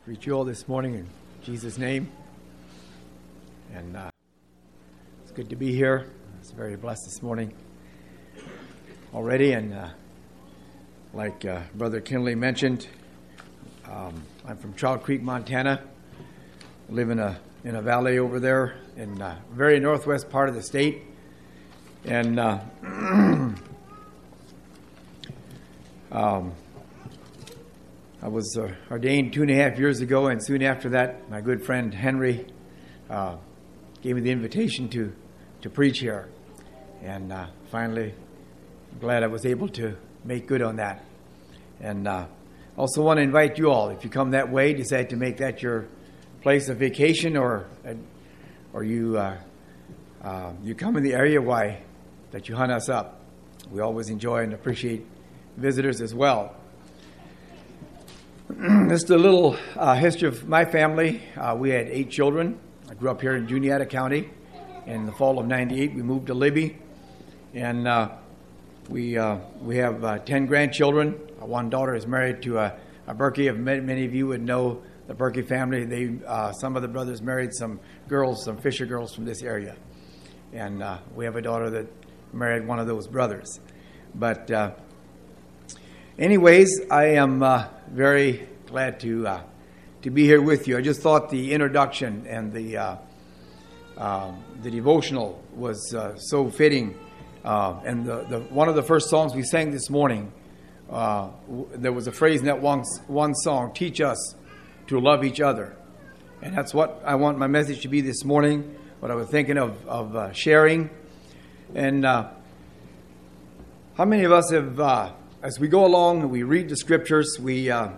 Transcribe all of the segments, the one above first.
Greet you all this morning in Jesus' name. And it's good to be here. I was very blessed this morning already. And like Brother Kinley mentioned, I'm from Trout Creek, Montana. I live in a valley over there in the very northwest part of the state. And I was ordained 2.5 years ago, and soon after that, my good friend Henry gave me the invitation to preach here. And finally, I'm glad I was able to make good on that. And also want to invite you all, if you come that way, decide to make that your place of vacation, or you come in the area, why, that you hunt us up. We always enjoy and appreciate visitors as well. Just a little history of my family. We had 8 children. I grew up here in Juniata County. In the fall of '98, we moved to Libby, and we have 10 grandchildren. One daughter is married to a Berkey. Many of you would know the Berkey family. Some of the brothers married some girls, some Fisher girls from this area, and we have a daughter that married one of those brothers. But anyways, I am very glad to be here with you. I just thought the introduction and the devotional was so fitting. And the one of the first songs we sang this morning, there was a phrase in that one song, "Teach us to love each other." And that's what I want my message to be this morning, what I was thinking of sharing. And how many of us have... as we go along and we read the scriptures, we have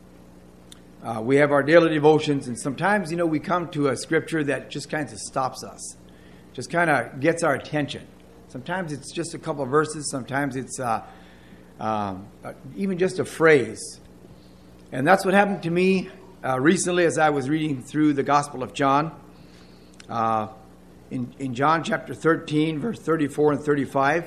our daily devotions, and sometimes, we come to a scripture that just kind of stops us, just kind of gets our attention. Sometimes it's just a couple of verses, sometimes it's even just a phrase. And that's what happened to me recently as I was reading through the Gospel of John. In John chapter 13, verse 34 and 35,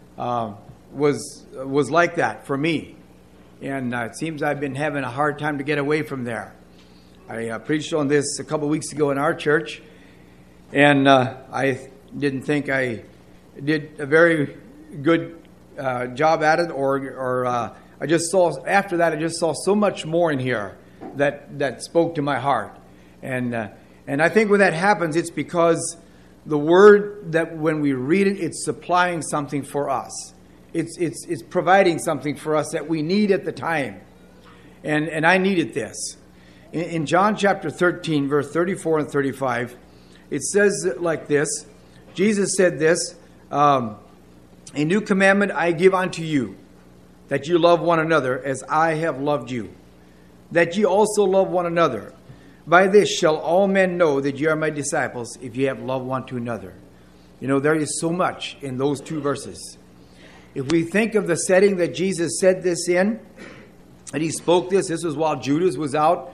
was like that for me, and it seems I've been having a hard time to get away from there. I preached on this a couple of weeks ago in our church, and I didn't think I did a very good job at it, or I just saw after that. I just saw so much more in here that spoke to my heart, and I think when that happens, it's because the word, that when we read it, it's supplying something for us. It's providing something for us that we need at the time. And I needed this. In John chapter 13, verse 34 and 35, it says like this. Jesus said this, "A new commandment I give unto you, that you love one another as I have loved you, that ye also love one another. By this shall all men know that ye are my disciples, if ye have love one to another." There is so much in those 2 verses. If we think of the setting that Jesus said this in, and he spoke this was while Judas was out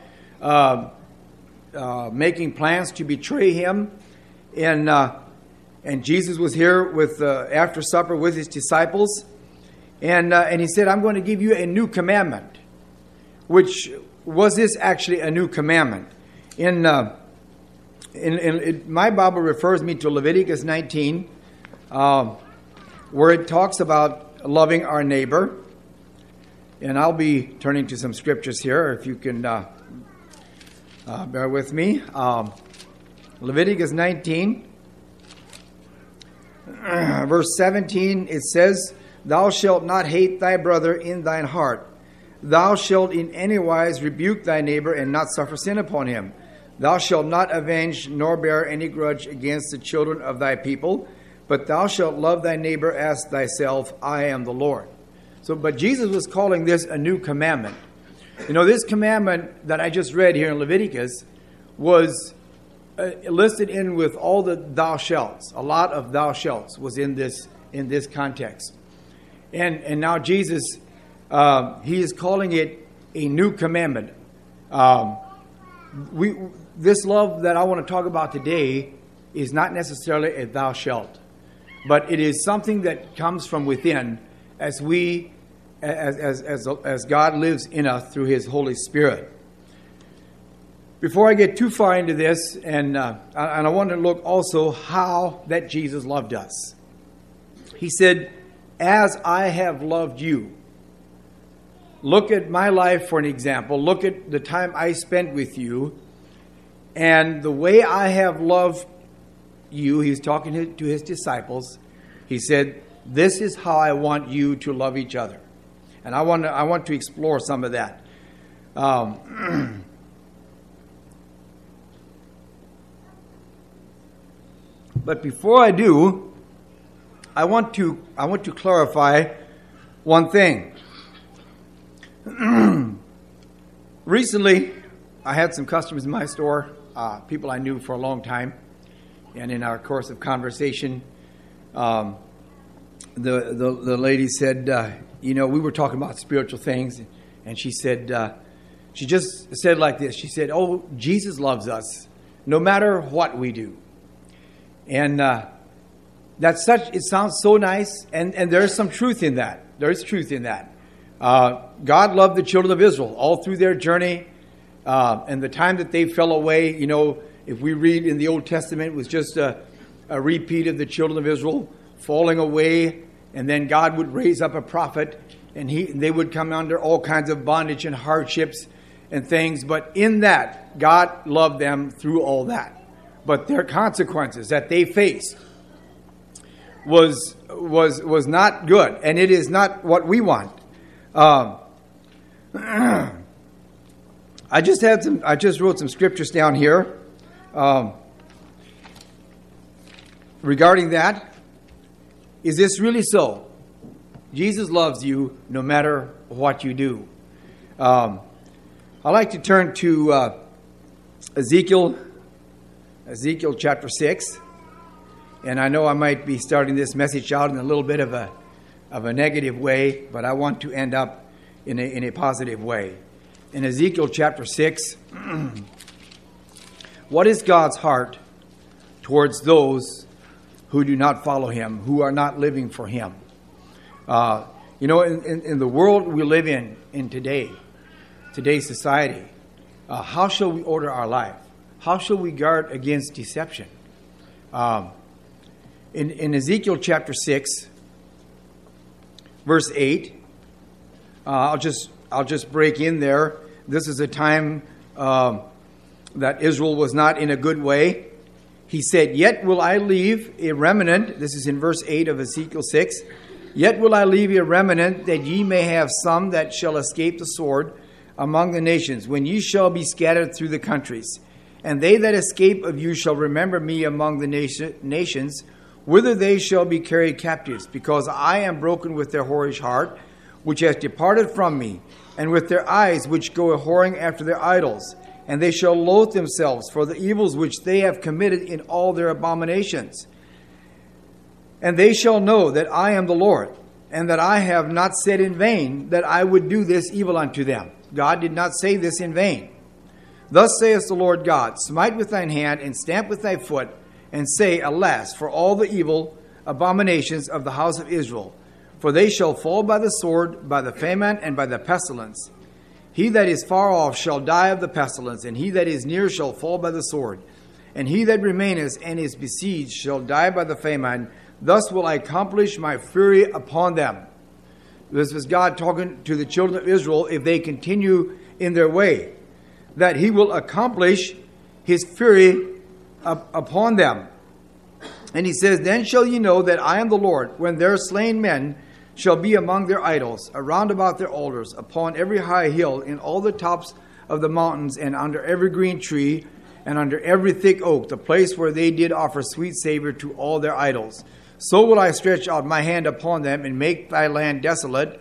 making plans to betray him, and Jesus was here with after supper with his disciples, and he said, "I'm going to give you a new commandment." Which was this actually a new commandment? In my Bible refers me to Leviticus 19. Where it talks about loving our neighbor. And I'll be turning to some scriptures here, if you can bear with me. Leviticus 19, verse 17, it says, "Thou shalt not hate thy brother in thine heart. Thou shalt in any wise rebuke thy neighbor, and not suffer sin upon him. Thou shalt not avenge nor bear any grudge against the children of thy people, but thou shalt love thy neighbor as thyself. I am the Lord." But Jesus was calling this a new commandment. This commandment that I just read here in Leviticus was listed in with all the thou shalts. A lot of thou shalts was in this context. And now Jesus, he is calling it a new commandment. This love that I want to talk about today is not necessarily a thou shalt, but it is something that comes from within as God lives in us through His Holy Spirit. Before I get too far into this, and I want to look also how that Jesus loved us. He said, as I have loved you. Look at my life for an example. Look at the time I spent with you. And the way I have loved you, he's talking to his disciples. He said, this is how I want you to love each other. And I want to explore some of that. But before I do, I want to clarify one thing. Recently, I had some customers in my store, people I knew for a long time, and in our course of conversation, the lady said, we were talking about spiritual things, and she said, she just said like this. She said, "Oh, Jesus loves us, no matter what we do." And it sounds so nice, and there's some truth in that. There is truth in that. God loved the children of Israel all through their journey, and the time that they fell away. If we read in the Old Testament, it was just a repeat of the children of Israel falling away, and then God would raise up a prophet, and they would come under all kinds of bondage and hardships and things. But in that, God loved them through all that. But their consequences that they faced was not good, and it is not what we want. I just wrote some scriptures down here regarding that. Is this really so? Jesus loves you no matter what you do. I like to turn to Ezekiel chapter 6. And I know I might be starting this message out in a little bit of a negative way, but I want to end up in a positive way. In Ezekiel chapter 6, what is God's heart towards those who do not follow him, who are not living for him? In the world we live in today's society, how shall we order our life? How shall we guard against deception? In Ezekiel chapter 6, verse 8, I'll just break in there. This is a time that Israel was not in a good way. He said, "Yet will I leave a remnant." This is in verse 8 of Ezekiel 6. "Yet will I leave a remnant, that ye may have some that shall escape the sword among the nations, when ye shall be scattered through the countries. And they that escape of you shall remember me among the nations, whither they shall be carried captives, because I am broken with their whorish heart, which has departed from me, and with their eyes which go a-whoring after their idols. And they shall loathe themselves for the evils which they have committed in all their abominations. And they shall know that I am the Lord, and that I have not said in vain that I would do this evil unto them." God did not say this in vain. "Thus saith the Lord God, smite with thine hand, and stamp with thy foot, and say, Alas, for all the evil abominations of the house of Israel. For they shall fall by the sword, by the famine, and by the pestilence. He that is far off shall die of the pestilence, and he that is near shall fall by the sword. And he that remaineth and is besieged shall die by the famine. Thus will I accomplish my fury upon them." This was God talking to the children of Israel if they continue in their way, that he will accomplish his fury upon them. And he says, "Then shall ye know that I am the Lord, when their slain men shall be among their idols, around about their altars, upon every high hill, in all the tops of the mountains, and under every green tree, and under every thick oak, the place where they did offer sweet savor to all their idols. So will I stretch out my hand upon them, and make thy land desolate.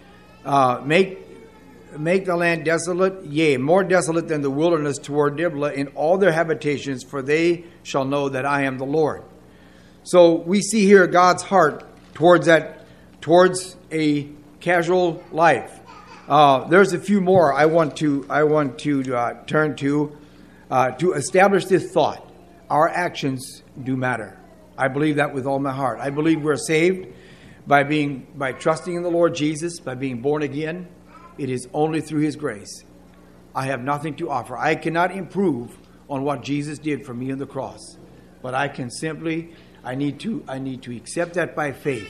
Make the land desolate, yea, more desolate than the wilderness toward Diblah, in all their habitations, for they shall know that I am the Lord." So we see here God's heart towards a casual life. There's a few more I want to turn to establish this thought. Our actions do matter. I believe that with all my heart. I believe we're saved by trusting in the Lord Jesus, by being born again. It is only through his grace. I have nothing to offer. I cannot improve on what Jesus did for me on the cross. But I can simply, I need to accept that by faith.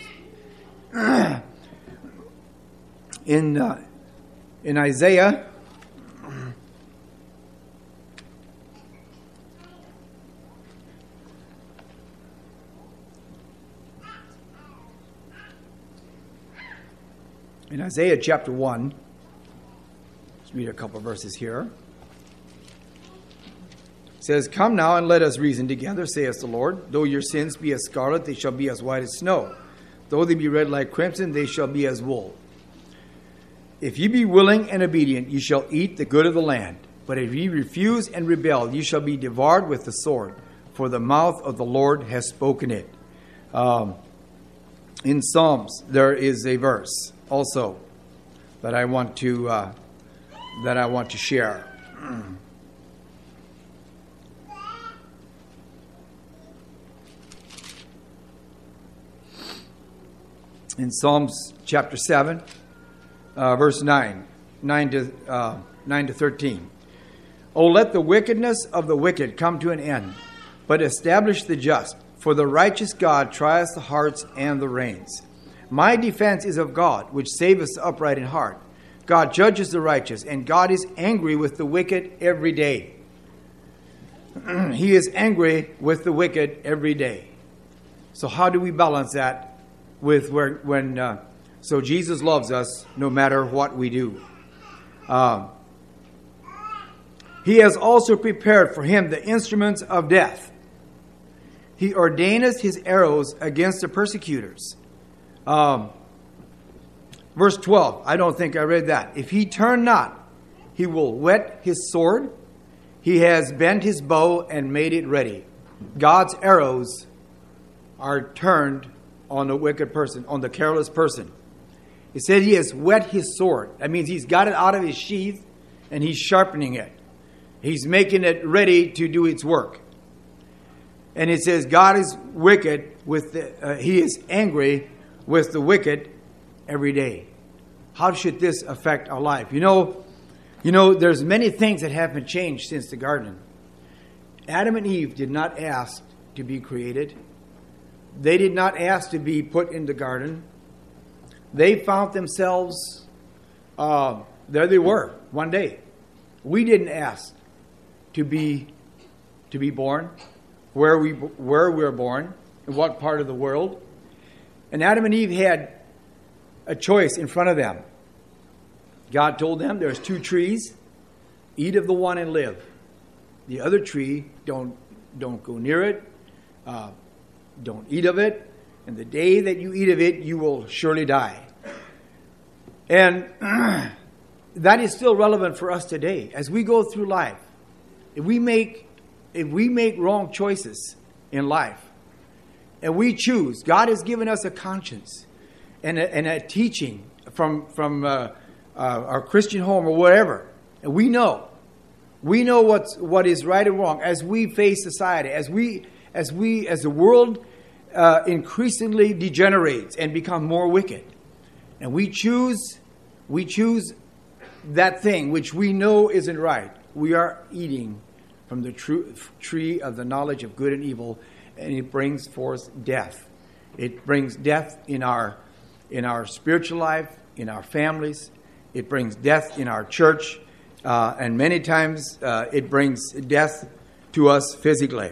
In Isaiah, chapter 1, let's read a couple verses here. It says, "Come now and let us reason together, saith the Lord. Though your sins be as scarlet, they shall be as white as snow. Though they be red like crimson, they shall be as wool. If ye be willing and obedient, ye shall eat the good of the land. But if ye refuse and rebel, ye shall be devoured with the sword. For the mouth of the Lord has spoken it." In Psalms, there is a verse also that I want to share. In Psalms chapter 7, verse 9 to 13. "O let the wickedness of the wicked come to an end, but establish the just. For the righteous God trieth the hearts and the reins. My defense is of God, which saveth the upright in heart. God judges the righteous, and God is angry with the wicked every day." He is angry with the wicked every day. So how do we balance that with so Jesus loves us no matter what we do? "He has also prepared for him the instruments of death. He ordaineth his arrows against the persecutors." Verse 12, I don't think I read that. "If he turn not, he will whet his sword. He has bent his bow and made it ready." God's arrows are turned on the wicked person, on the careless person. It said he has whet his sword. That means he's got it out of his sheath and he's sharpening it. He's making it ready to do its work. And it says God is wicked he is angry with the wicked every day. How should this affect our life? You know, there's many things that haven't changed since the garden. Adam and Eve did not ask to be created. They did not ask to be put in the garden. They found themselves, there they were one day. We didn't ask to be born, where we were born, in what part of the world. And Adam and Eve had a choice in front of them. God told them there's two trees, eat of the one and live. The other tree, don't go near it, don't eat of it, and the day that you eat of it, you will surely die. And that is still relevant for us today. As we go through life, if we make wrong choices in life, and we choose, God has given us a conscience and a teaching from our Christian home or whatever, and we know what is right and wrong as we face society, as the world increasingly degenerates and become more wicked, and we choose that thing which we know isn't right. We are eating from the true tree of the knowledge of good and evil, and it brings forth death. It brings death in our spiritual life, in our families. It brings death in our church, and many times it brings death to us physically.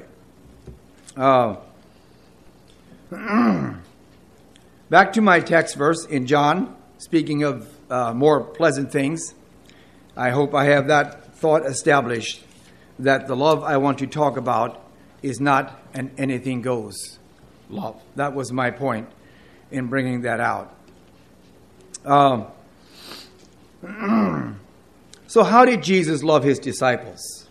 Back to my text verse in John, speaking of more pleasant things. I hope I have that thought established, that the love I want to talk about is not an anything goes love. That was my point in bringing that out. So how did Jesus love his disciples?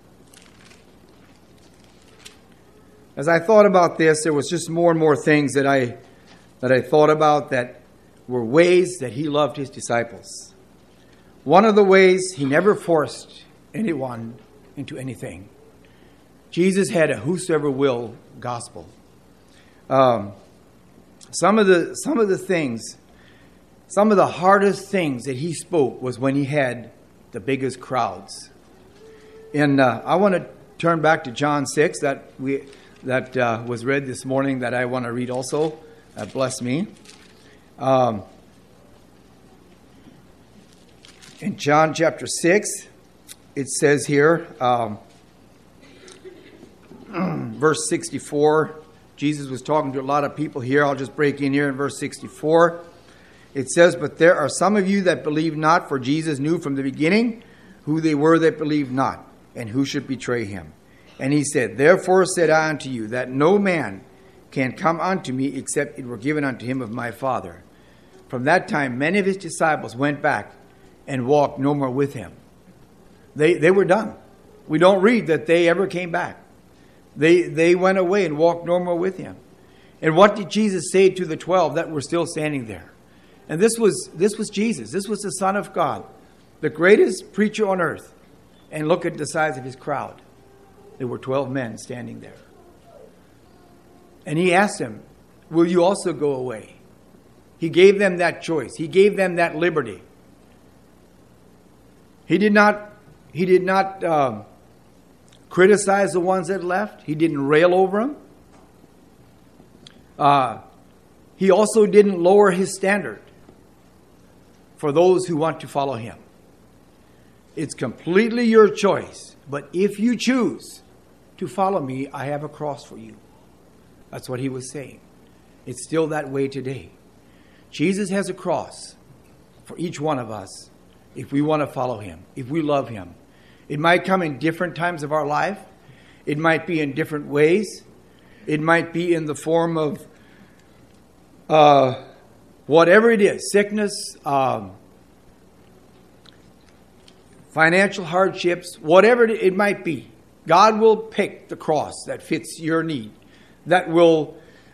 As I thought about this, there was just more and more things that I thought about that were ways that he loved his disciples. One of the ways, he never forced anyone into anything. Jesus had a whosoever will gospel. Some of the hardest things that he spoke was when he had the biggest crowds. And I want to turn back to John 6 that was read this morning that I want to read also. Bless me. In John chapter 6, it says here, verse 64, Jesus was talking to a lot of people here. I'll just break in here in verse 64. It says, "But there are some of you that believe not, for Jesus knew from the beginning who they were that believed not, and who should betray him. And he said, Therefore said I unto you, that no man can come unto me, except it were given unto him of my Father. From that time many of his disciples went back and walked no more with him." They were done. We don't read that they ever came back. They went away and walked no more with him. And what did Jesus say to the 12 that were still standing there? And this was Jesus. This was the Son of God, the greatest preacher on earth. And look at the size of his crowd. There were 12 men standing there. And he asked them, will you also go away? He gave them that choice. He gave them that liberty. He did not criticize the ones that left. He didn't rail over them. He also didn't lower his standard for those who want to follow him. It's completely your choice. But if you choose to follow me, I have a cross for you. That's what he was saying. It's still that way today. Jesus has a cross for each one of us if we want to follow him, if we love him. It might come in different times of our life. It might be in different ways. It might be in the form of whatever it is, sickness, financial hardships, whatever it might be. God will pick the cross that fits your need, that you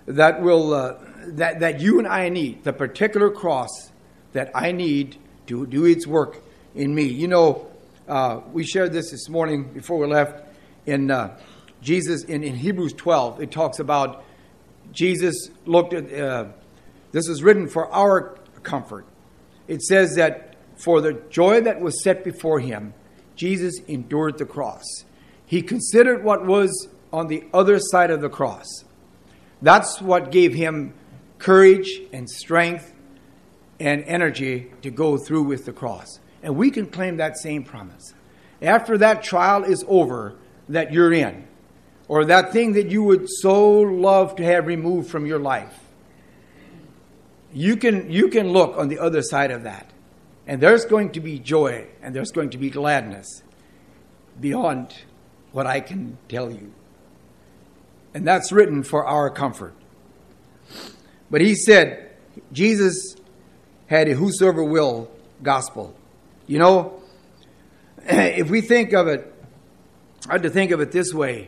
and I need, the particular cross that I need to do its work in me. You know, we shared this morning before we left in Jesus in Hebrews 12. It talks about Jesus looked at, this is written for our comfort. It says that for the joy that was set before him, Jesus endured the cross. He considered what was on the other side of the cross. That's what gave him courage and strength and energy to go through with the cross. And we can claim that same promise. After that trial is over that you're in, or that thing that you would so love to have removed from your life, you can look on the other side of that. And there's going to be joy and there's going to be gladness beyond what I can tell you. And that's written for our comfort. But he said, Jesus had a whosoever will gospel. You know, if we think of it, I had to think of it this way.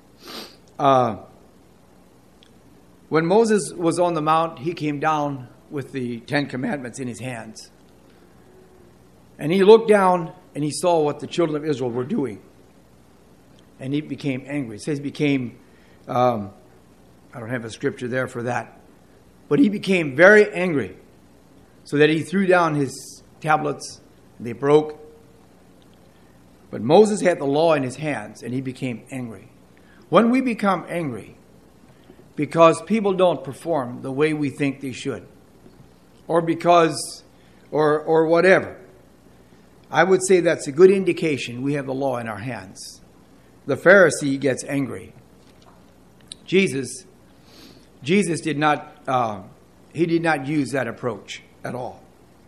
When Moses was on the mount, he came down with the 10 Commandments in his hands. And he looked down and he saw what the children of Israel were doing. And he became angry. It says he became, I don't have a scripture there for that. But he became very angry, so that he threw down his tablets. They broke. But Moses had the law in his hands, and he became angry. When we become angry because people don't perform the way we think they should, or because, or whatever, I would say that's a good indication we have the law in our hands. The Pharisee gets angry. Jesus did not, he did not use that approach at all.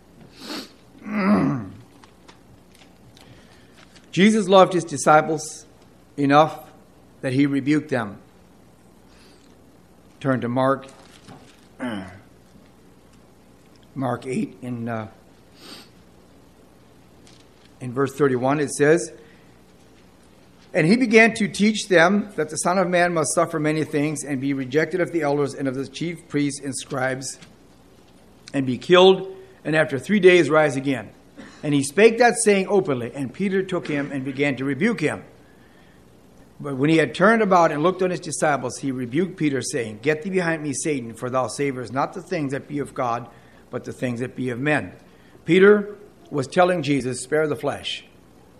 Jesus loved his disciples enough that he rebuked them. Turn to Mark 8 in verse 31. It says, "And he began to teach them that the Son of Man must suffer many things and be rejected of the elders and of the chief priests and scribes and be killed, and after 3 days rise again. And he spake that saying openly, and Peter took him and began to rebuke him. But when he had turned about and looked on his disciples, he rebuked Peter, saying, Get thee behind me, Satan, for thou savorest not the things that be of God, but the things that be of men." Peter was telling Jesus, spare the flesh.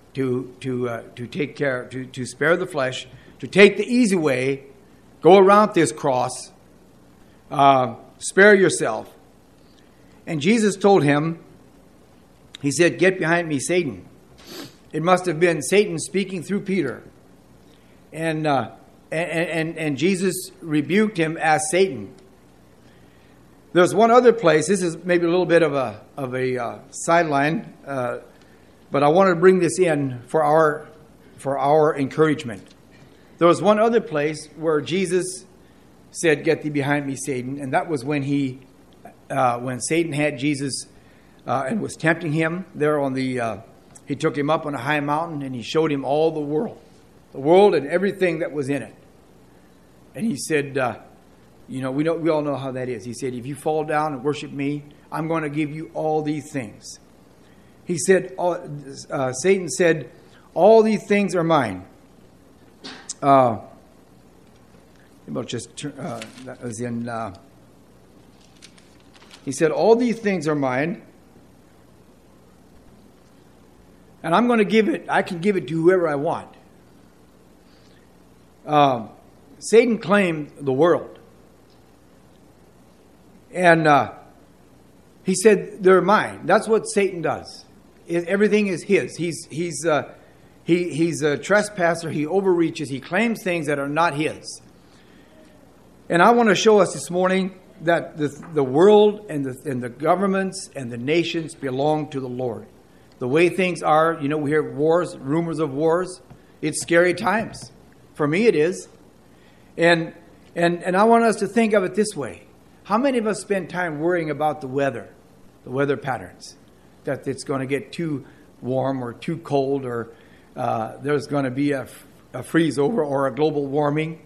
to take care, to spare the flesh, to take the easy way, go around this cross, spare yourself. And Jesus told him, he said, "Get behind me, Satan." It must have been Satan speaking through Peter. And Jesus rebuked him as Satan. There's one other place. This is maybe a little bit of a sideline, but I want to bring this in for our encouragement. There was one other place where Jesus said, "Get thee behind me, Satan," and that was when when Satan had Jesus and was tempting him there on the. He took him up on a high mountain and he showed him all the world and everything that was in it. And he said, we all know how that is. He said, "If you fall down and worship me, I'm going to give you all these things." He said, Satan said, "All these things are mine." That was in. He said, "All these things are mine, and I'm going to give it. I can give it to whoever I want." Satan claimed the world, and he said, "They're mine." That's what Satan does. Everything is his. He's a trespasser. He overreaches. He claims things that are not his. And I want to show us this morning that the world and the governments and the nations belong to the Lord. The way things are, we hear wars, rumors of wars. It's scary times. For me, it is. And I want us to think of it this way. How many of us spend time worrying about the weather patterns? That it's going to get too warm or too cold, or there's going to be a freeze over or a global warming.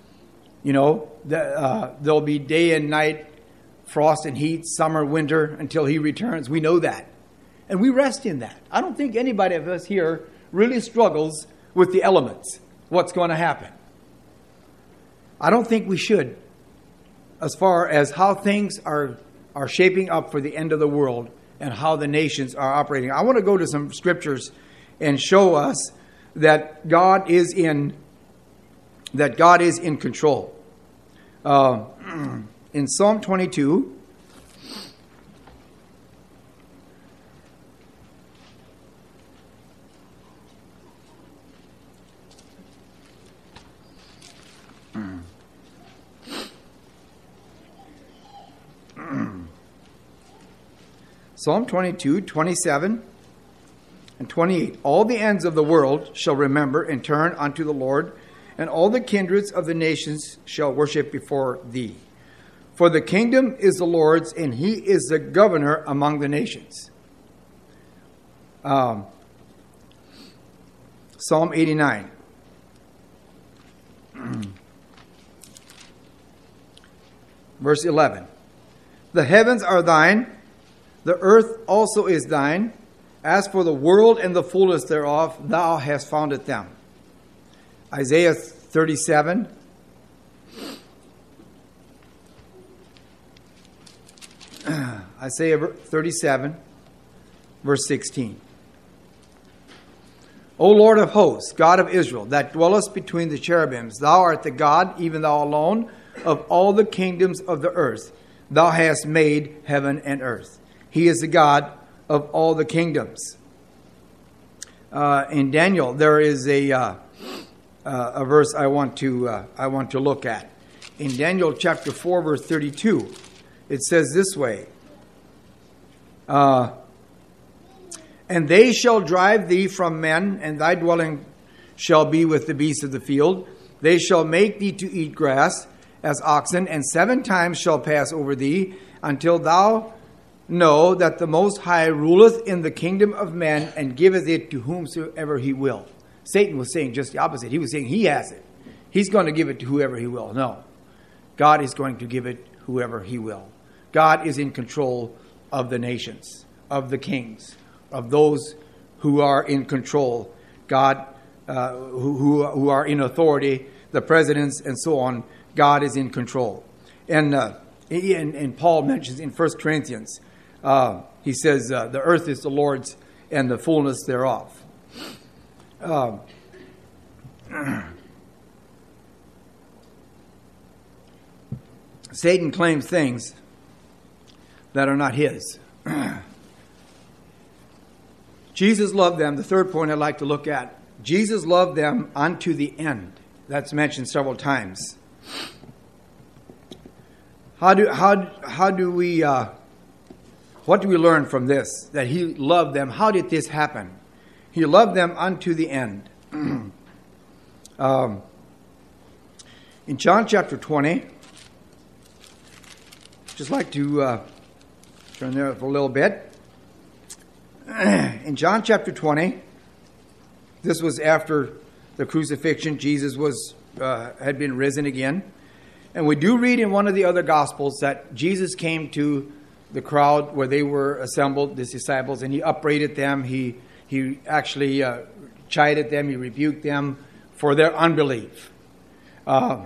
There'll be day and night, frost and heat, summer, winter, until he returns. We know that. And we rest in that. I don't think anybody of us here really struggles with the elements, what's going to happen. I don't think we should, as far as how things are shaping up for the end of the world and how the nations are operating. I want to go to some scriptures and show us that God is in control. In Psalm 22, Psalm 22, 27 and 28. "All the ends of the world shall remember and turn unto the Lord, and all the kindreds of the nations shall worship before thee. For the kingdom is the Lord's, and he is the governor among the nations." Psalm 89. Verse 11. "The heavens are thine, the earth also is thine. As for the world and the fullness thereof, thou hast founded them." Isaiah 37. Isaiah 37, verse 16. "O Lord of hosts, God of Israel, that dwellest between the cherubims, thou art the God, even thou alone, of all the kingdoms of the earth. Thou hast made heaven and earth. He is the God of all the kingdoms." In Daniel, there is a verse I want to look at. In Daniel chapter 4, verse 32, it says this way, "And they shall drive thee from men, and thy dwelling shall be with the beasts of the field. They shall make thee to eat grass as oxen, and 7 times shall pass over thee, until thou know that the Most High ruleth in the kingdom of men, and giveth it to whomsoever he will." Satan was saying just the opposite. He was saying he has it. He's going to give it to whoever he will. No. God is going to give it whoever he will. God is in control of the nations, of the kings, of those who are in control. God, who are in authority, the presidents and so on. God is in control. And Paul mentions in 1 Corinthians, he says, "The earth is the Lord's and the fullness thereof." Satan claims things that are not his. Jesus loved them. The third point I'd like to look at. Jesus loved them unto the end. That's mentioned several times. What do we learn from this? That he loved them. How did this happen? He loved them unto the end. In John chapter 20, just like to turn there for a little bit. In John chapter 20, this was after the crucifixion. Jesus had been risen again. And we do read in one of the other Gospels that Jesus came to the crowd where they were assembled, his disciples, and he upbraided them. He actually chided them. He rebuked them for their unbelief. But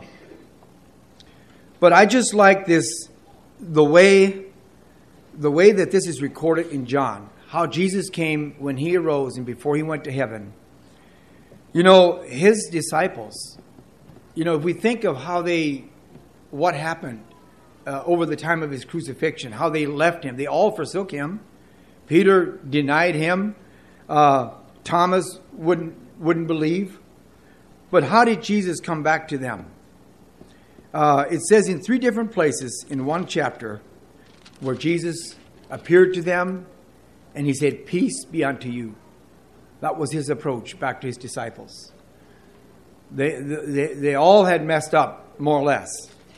I just like this, the way that this is recorded in John, how Jesus came when he arose and before he went to heaven. You know, his disciples, if we think of what happened over the time of his crucifixion, how they left him, they all forsook him. Peter denied him. Thomas wouldn't believe. But how did Jesus come back to them? It says in 3 different places in one chapter where Jesus appeared to them and he said, "Peace be unto you." That was his approach back to his disciples. They all had messed up, more or less.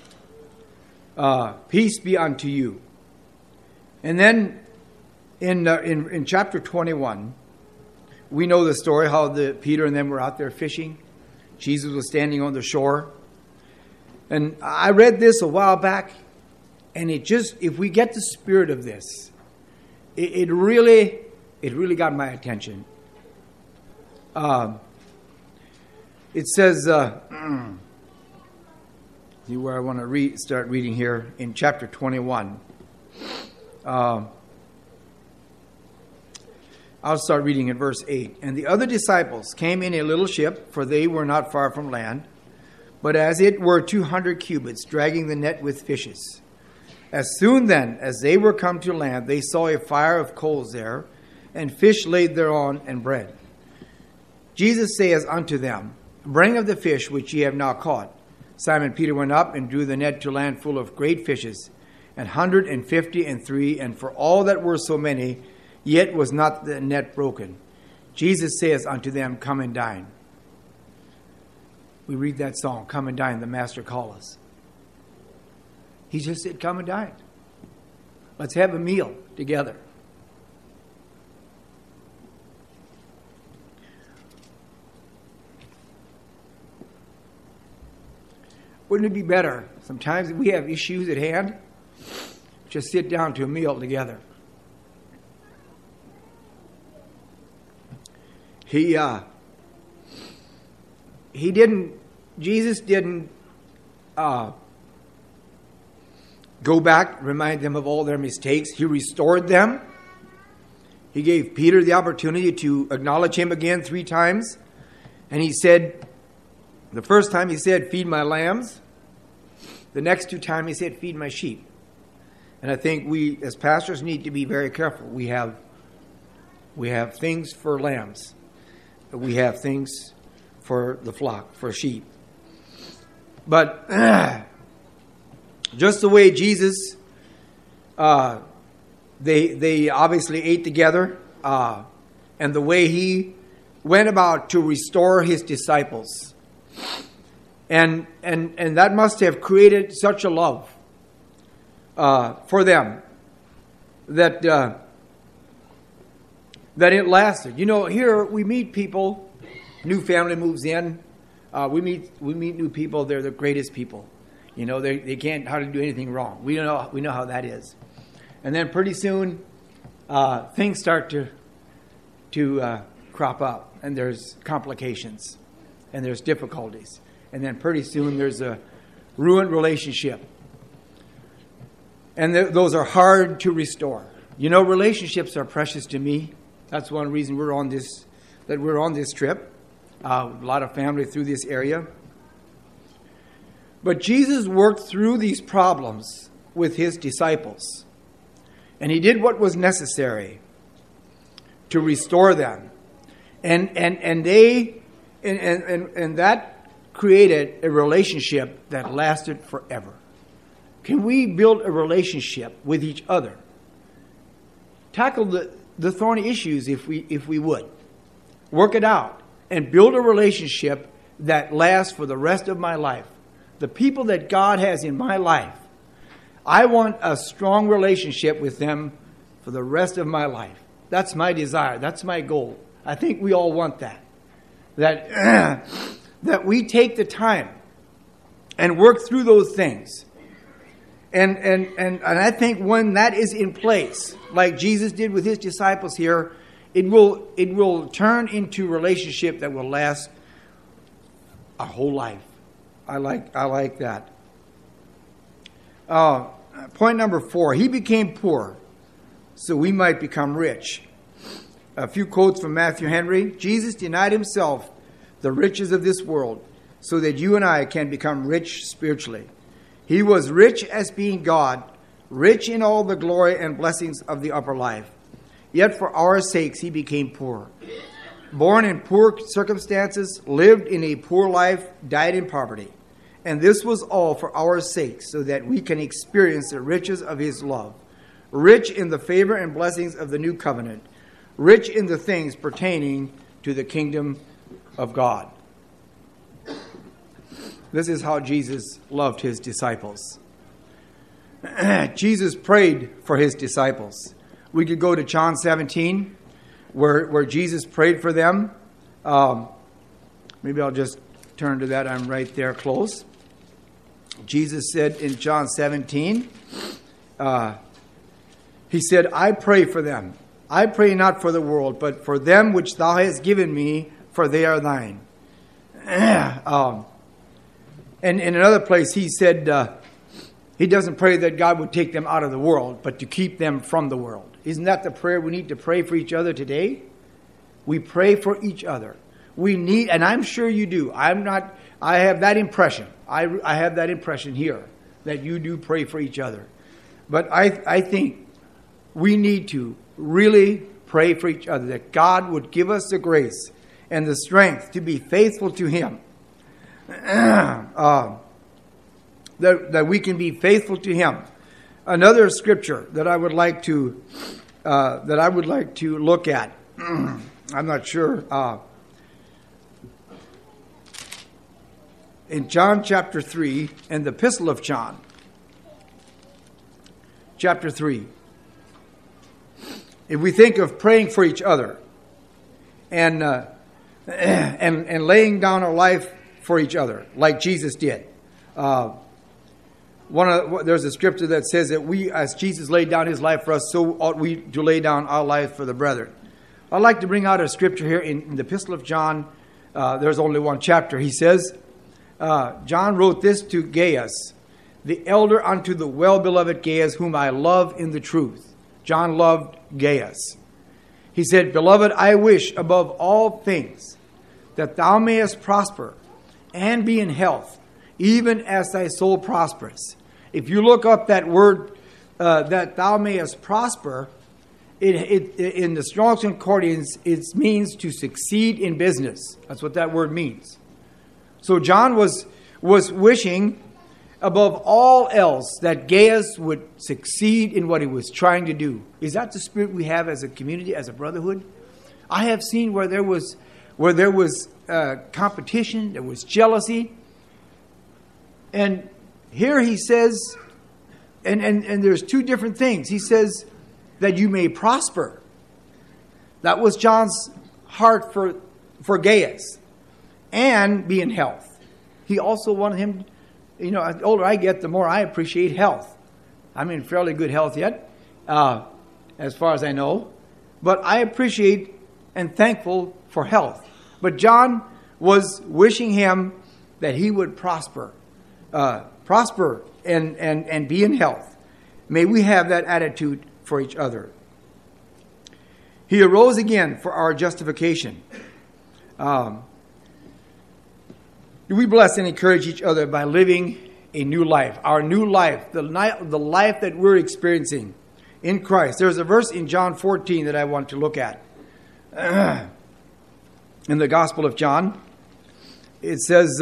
Peace be unto you. And then in chapter 21, we know the story how Peter and them were out there fishing. Jesus was standing on the shore. And I read this a while back, and if we get the spirit of this, it really got my attention. It says, see where I want to start reading here in chapter 21. I'll start reading in verse 8. "And the other disciples came in a little ship, for they were not far from land, but as it were 200 cubits, dragging the net with fishes. As soon then as they were come to land, they saw a fire of coals there, and fish laid thereon, and bread. Jesus saith unto them, Bring of the fish which ye have now caught. Simon Peter went up and drew the net to land full of great fishes, 153, and for all that were so many, yet was not the net broken. Jesus saith unto them, Come and dine." We read that song, "Come and dine, the Master call us." He just said, "Come and dine. Let's have a meal together." Wouldn't it be better sometimes if we have issues at hand, just sit down to a meal together? Jesus didn't go back, remind them of all their mistakes. He restored them. He gave Peter the opportunity to acknowledge him again 3 times. And he said, the first time he said, "Feed my lambs." The next 2 times he said, "Feed my sheep." And I think we as pastors need to be very careful. We have things for lambs. We have things for the flock, for sheep. But just the way Jesus, they obviously ate together, and the way he went about to restore his disciples. And that must have created such a love for them that it lasted. Here we meet people, new family moves in. We meet new people. They're the greatest people. They can't hardly do anything wrong. We know how that is. And then pretty soon, things start to crop up, and there's complications, and there's difficulties. And then pretty soon there's a ruined relationship. And those are hard to restore. Relationships are precious to me. That's one reason we're on this trip. A lot of family through this area. But Jesus worked through these problems with his disciples. And he did what was necessary to restore them. And that created a relationship that lasted forever. Can we build a relationship with each other? Tackle the thorny issues if we would. Work it out and build a relationship that lasts for the rest of my life. The people that God has in my life, I want a strong relationship with them for the rest of my life. That's my desire. That's my goal. I think we all want that. That we take the time and work through those things. And I think when that is in place, like Jesus did with his disciples here, it will turn into a relationship that will last our whole life. I like that. Point number 4, he became poor so we might become rich. A few quotes from Matthew Henry. Jesus denied himself the riches of this world so that you and I can become rich spiritually. He was rich as being God, rich in all the glory and blessings of the upper life. Yet for our sakes he became poor. Born in poor circumstances, lived in a poor life, died in poverty. And this was all for our sakes, so that we can experience the riches of his love, rich in the favor and blessings of the new covenant, rich in the things pertaining to the kingdom of God. This is how Jesus loved his disciples. Jesus prayed for his disciples. We could go to John 17, where Jesus prayed for them. Maybe I'll just turn to that. I'm right there close. Jesus said in John 17, he said, I pray for them. I pray not for the world, but for them which thou hast given me, for they are thine. And in another place, he said, he doesn't pray that God would take them out of the world, but to keep them from the world. Isn't that the prayer we need to pray for each other today? We pray for each other. We need, and I'm sure you do. I have that impression. I have that impression here, that you do pray for each other. But I think we need to really pray for each other, that God would give us the grace and the strength to be faithful to him. That we can be faithful to him. Another scripture that I would like to look at. I'm not sure. In John chapter 3, in the Epistle of John, chapter 3. If we think of praying for each other and laying down our life for each other, like Jesus did. There's a scripture that says that we, as Jesus laid down his life for us, so ought we to lay down our life for the brethren. I'd like to bring out a scripture here in the Epistle of John. There's only one chapter. He says, John wrote this to Gaius, the elder unto the well-beloved Gaius, whom I love in the truth. John loved Gaius. He said, Beloved, I wish above all things that thou mayest prosper and be in health, even as thy soul prospereth. If you look up that word, that thou mayest prosper, in the Strong's Concordance, it means to succeed in business. That's what that word means. So John was wishing above all else that Gaius would succeed in what he was trying to do. Is that the spirit we have as a community, as a brotherhood? I have seen where there was competition, there was jealousy. And here he says, and there's two different things. He says that you may prosper. That was John's heart for Gaius. And be in health. He also wanted him, the older I get, the more I appreciate health. I'm in fairly good health yet, as far as I know. But I appreciate and thankful for health. But John was wishing him that he would prosper and be in health. May we have that attitude for each other. He arose again for our justification. Do we bless and encourage each other by living a new life? Our new life, the life that we're experiencing in Christ. There's a verse in John 14 that I want to look at. In the Gospel of John, it says,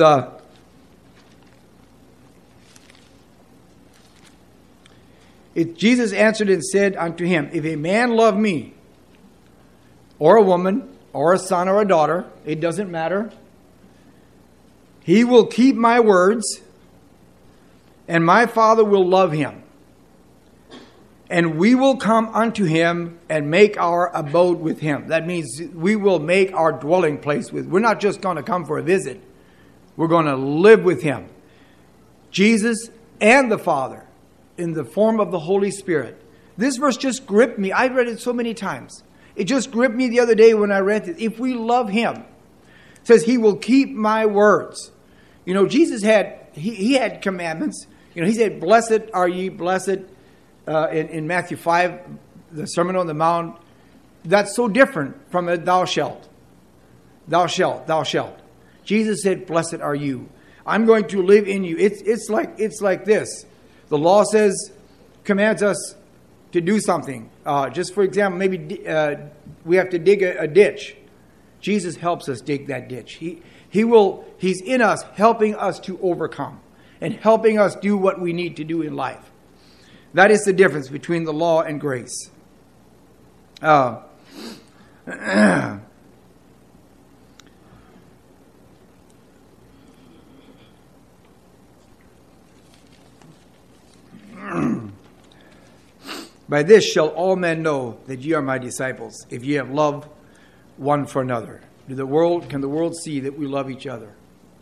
Jesus answered and said unto him, if a man love me, or a woman, or a son, or a daughter, it doesn't matter, he will keep my words, and my Father will love him. And we will come unto him and make our abode with him. That means we will make our dwelling place with. We're not just going to come for a visit. We're going to live with him. Jesus and the Father in the form of the Holy Spirit. This verse just gripped me. I've read it so many times. It just gripped me the other day when I read it. If we love him, it says he will keep my words. You know, Jesus had, he had commandments. You know, he said, blessed are ye, blessed. In Matthew 5, the Sermon on the Mount, that's so different from a thou shalt. Thou shalt, thou shalt. Jesus said, blessed are you. I'm going to live in you. It's like this. The law says, commands us to do something. Just for example, maybe we have to dig a ditch. Jesus helps us dig that ditch. He's in us, helping us to overcome and helping us do what we need to do in life. That is the difference between the law and grace. By this shall all men know that ye are my disciples, if ye have love one for another. Can the world see that we love each other?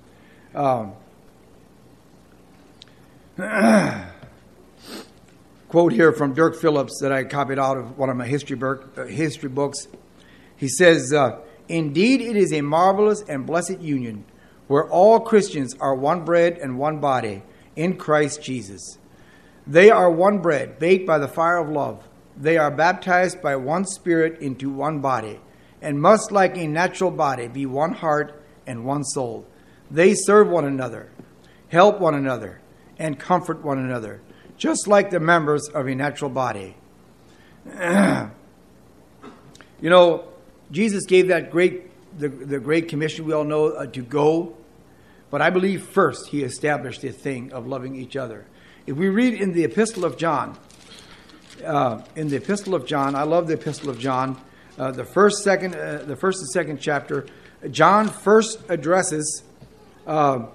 Quote here from Dirk Phillips that I copied out of one of my history books. He says, indeed it is a marvelous and blessed union where all Christians are one bread and one body in Christ Jesus. They are one bread baked by the fire of love. They are baptized by one Spirit into one body and must, like a natural body, be one heart and one soul. They serve one another, help one another, and comfort one another, just like the members of a natural body. You know, Jesus gave that the Great Commission we all know to go, but I believe first he established the thing of loving each other. If we read in the Epistle of John, I love the Epistle of John, the first and second chapter. John first addresses. I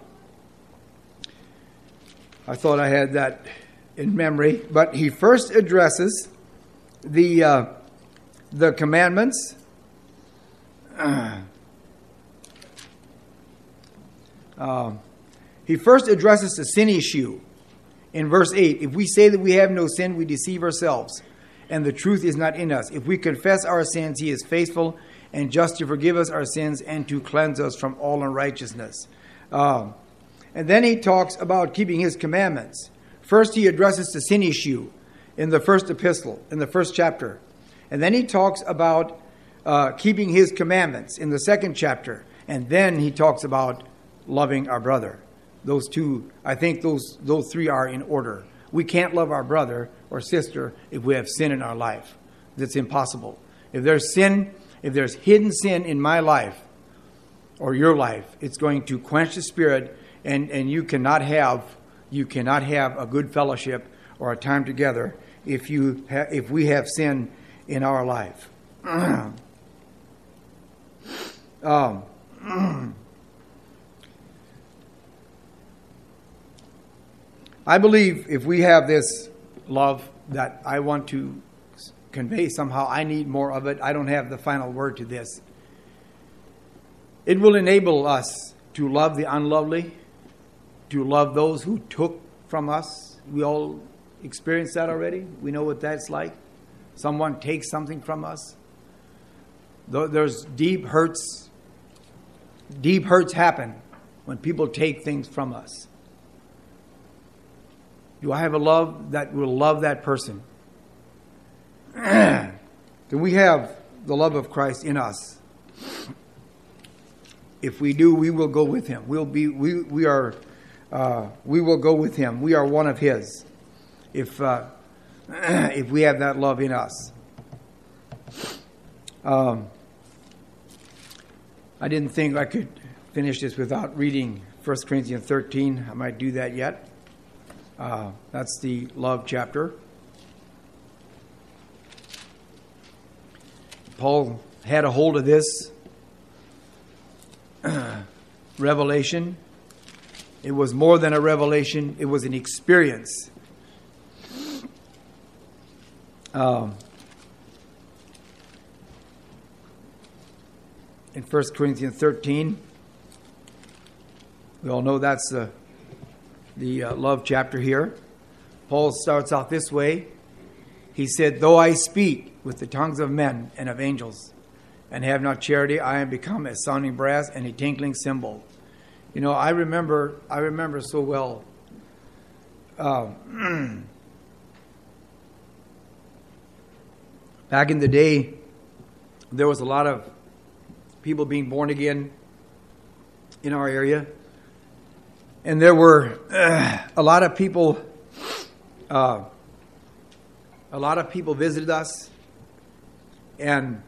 thought I had that in memory, but he first addresses the commandments. He first addresses the sin issue in verse 8. If we say that we have no sin, we deceive ourselves, and the truth is not in us. If we confess our sins, he is faithful and just to forgive us our sins and to cleanse us from all unrighteousness. And then he talks about keeping his commandments. First, he addresses the sin issue in the first epistle, in the first chapter. And then he talks about keeping his commandments in the second chapter. And then he talks about loving our brother. Those two, I think those three are in order. We can't love our brother or sister if we have sin in our life. That's impossible. If there's sin, if there's hidden sin in my life or your life, it's going to quench the spirit, and you cannot have a good fellowship or a time together if we have sin in our life. I believe if we have this love that I want to convey somehow, I need more of it. I don't have the final word to this. It will enable us to love the unlovely, to love those who took from us. We all experienced that already. We know what that's like. Someone takes something from us. There's deep hurts. Deep hurts happen when people take things from us. Do I have a love that will love that person? Do we have the love of Christ in us? If we do, we will go with him. We will go with him. We are one of his. If we have that love in us. I didn't think I could finish this without reading 1 Corinthians 13. I might do that yet. That's the love chapter. Paul had a hold of this revelation. It was more than a revelation. It was an experience. In 1 Corinthians 13, we all know that's the love chapter here. Paul starts out this way. He said, though I speak with the tongues of men and of angels and have not charity, I am become a sounding brass and a tinkling cymbal. You know, I remember so well back in the day, there was a lot of people being born again in our area. And there were a lot of people visited us and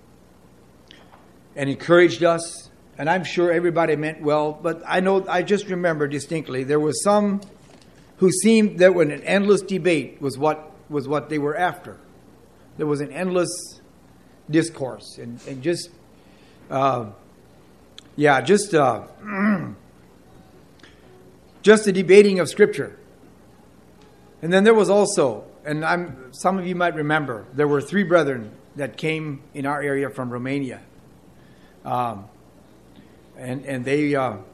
encouraged us. And I'm sure everybody meant well, but I just remember distinctly there was some who seemed that when an endless debate was what they were after. There was an endless discourse and just the debating of Scripture. And then there was also, some of you might remember, there were 3 brethren that came in our area from Romania. And they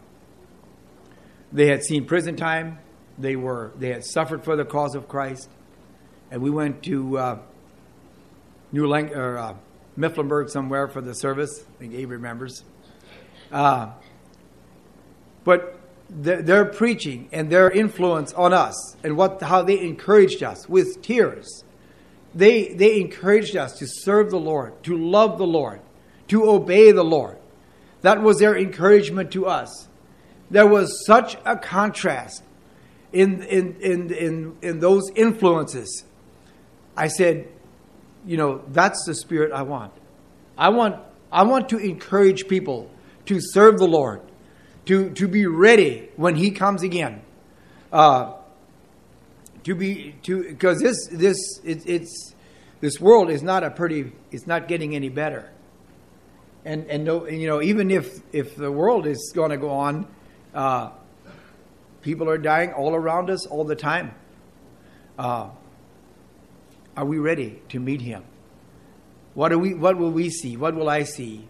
had seen prison time. They had suffered for the cause of Christ. And we went to Mifflinburg somewhere for the service. I think Abe remembers. But their preaching and their influence on us and how they encouraged us with tears. They encouraged us to serve the Lord, to love the Lord, to obey the Lord. That was their encouragement to us. There was such a contrast in those influences. I said, that's the spirit I want. I want to encourage people to serve the Lord, to be ready when He comes again. Because this world is not it's not getting any better. And even if the world is going to go on, people are dying all around us all the time. Are we ready to meet Him? What will we see? What will I see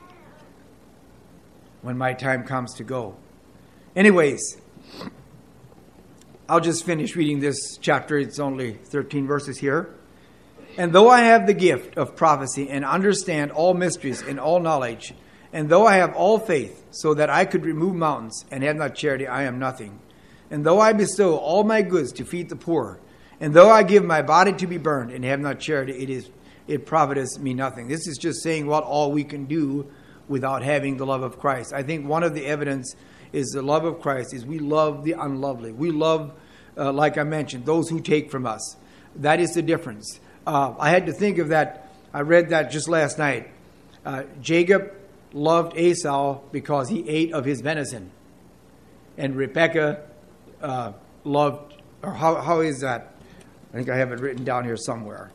when my time comes to go? Anyways, I'll just finish reading this chapter. It's only 13 verses here. And though I have the gift of prophecy and understand all mysteries and all knowledge, and though I have all faith so that I could remove mountains and have not charity, I am nothing. And though I bestow all my goods to feed the poor, and though I give my body to be burned and have not charity, it profiteth me nothing. This is just saying what all we can do without having the love of Christ. I think one of the evidence is the love of Christ is we love the unlovely. We love, like I mentioned, those who take from us. That is the difference. I had to think of that. I read that just last night. Jacob loved Esau because he ate of his venison. And Rebekah loved, or how is that? I think I have it written down here somewhere.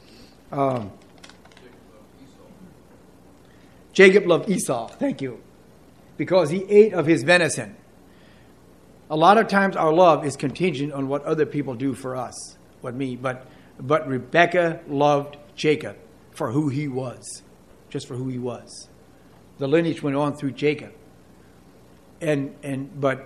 Jacob loved Esau, thank you, because he ate of his venison. A lot of times our love is contingent on what other people do for us, but Rebekah loved Jacob for who he was, just for who he was. The lineage went on through Jacob, but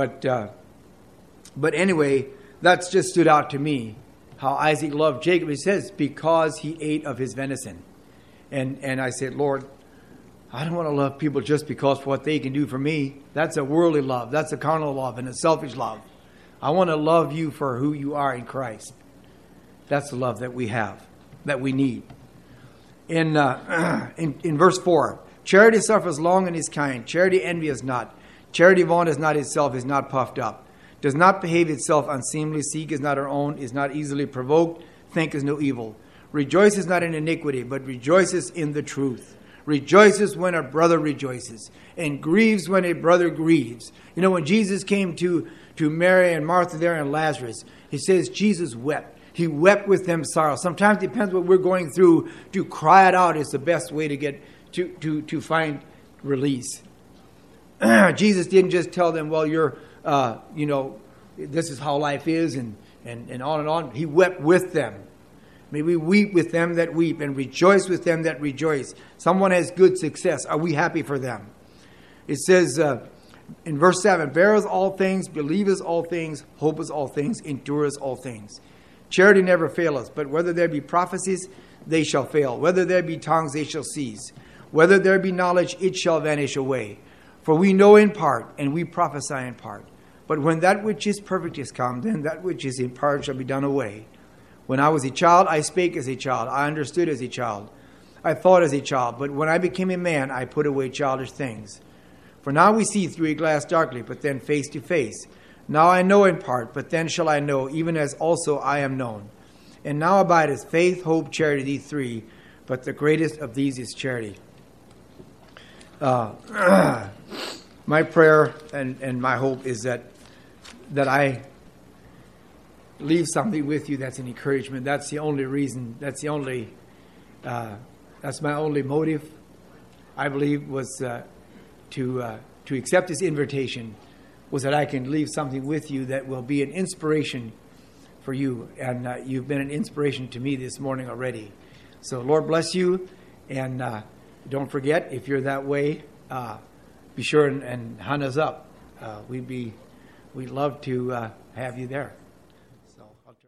anyway, that's just stood out to me. How Isaac loved Jacob, he says, because he ate of his venison. And I said, Lord, I don't want to love people just because of what they can do for me. That's a worldly love. That's a carnal love and a selfish love. I want to love you for who you are in Christ. That's the love that we have, that we need. In verse 4, Charity suffers long and is kind. Charity envies not. Charity vaunteth not itself, is not puffed up, does not behave itself unseemly, seeketh not her own, is not easily provoked, thinketh no evil. Rejoices not in iniquity, but rejoices in the truth. Rejoices when a brother rejoices, and grieves when a brother grieves. You know, when Jesus came to Mary and Martha there and Lazarus, he says Jesus wept. He wept with them sorrow. Sometimes it depends what we're going through. To cry it out is the best way to get to find release. Jesus didn't just tell them, well, you're, this is how life is, and on and on. He wept with them. May we weep with them that weep and rejoice with them that rejoice. Someone has good success. Are we happy for them? It says in verse 7, beareth all things, believeth all things, hopeth all things, endureth all things. Charity never faileth, but whether there be prophecies, they shall fail. Whether there be tongues, they shall cease. Whether there be knowledge, it shall vanish away. For we know in part, and we prophesy in part. But when that which is perfect is come, then that which is in part shall be done away. When I was a child, I spake as a child. I understood as a child. I thought as a child. But when I became a man, I put away childish things. For now we see through a glass darkly, but then face to face. Now I know in part, but then shall I know, even as also I am known. And now abideth faith, hope, charity, these three. But the greatest of these is charity. My prayer and my hope is that I leave something with you that's an encouragement. That's the only reason. That's my only motive, I believe, was to accept this invitation, was that I can leave something with you that will be an inspiration for you. And you've been an inspiration to me this morning already. So Lord bless you. And don't forget, if you're that way, be sure and hunt us up. We'd love to have you there.